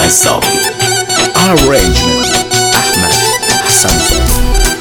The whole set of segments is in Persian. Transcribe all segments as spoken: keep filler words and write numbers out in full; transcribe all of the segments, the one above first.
قصابی. Arrangement احمد حسن زاده.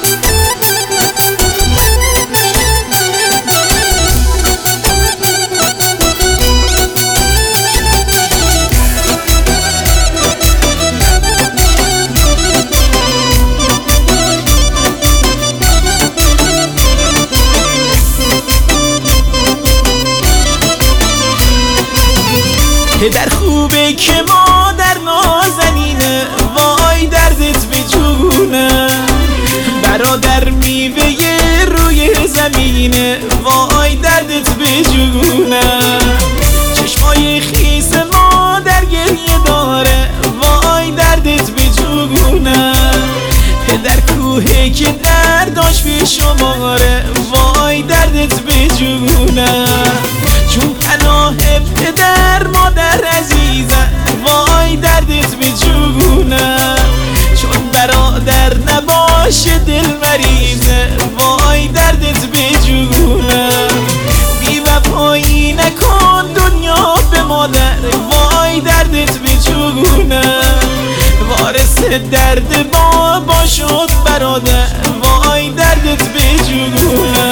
پدر خوبه که مادر نازنینه، وای دردت به جونه. برادر میوه روی زمینه، وای دردت به جونه. چشمای خیس مادر گریه داره، وای دردت به جونه. پدر کوهه که درداش به شماره، وای دردت به جونه. چون پناه پدر مادر عزیزم، وای دردت به جونه. چون برادر نباشه دل مریضه، وای دردت به جونه. بی وفایی نکن دنیا به مادر، وای دردت به جونه. وارث درد بابا شد برادر، وای دردت به جونه.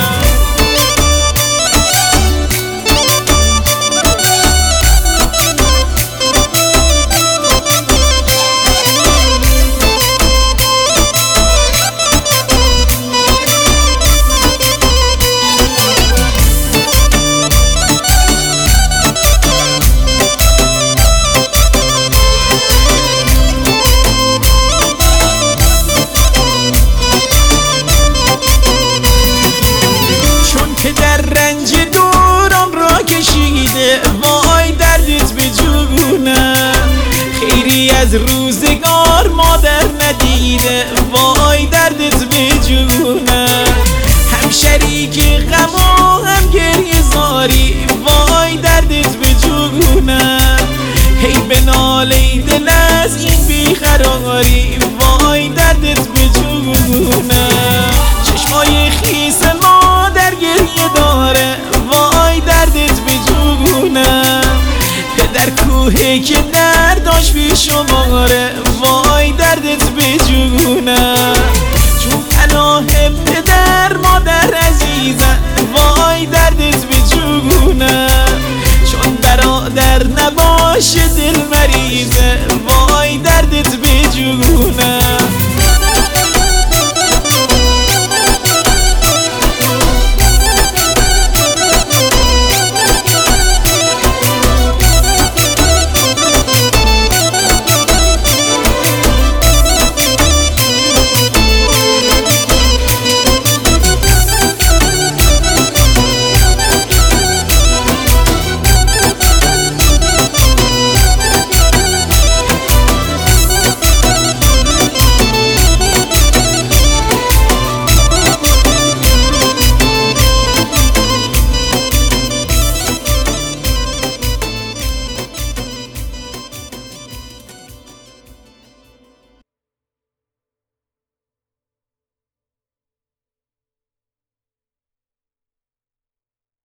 در رنج دوران را کشیده، وای دردت به جونه. خیری از روزگار مادر ندیده، وای دردت به جونه. هم شریک غم و هم گریه زاری، وای دردت به جونه. هی به ناله دل از این بیقراری، وای دردت به جونه. چشمای خیس مادر گریه داره، وای دردت به جونه. پدر کوهه که درداش به شماره، وای دردت به جونه. چون پناه پدر مادر عزیزم، وای دردت به جونه. چون برادر نباشه دل مریضه،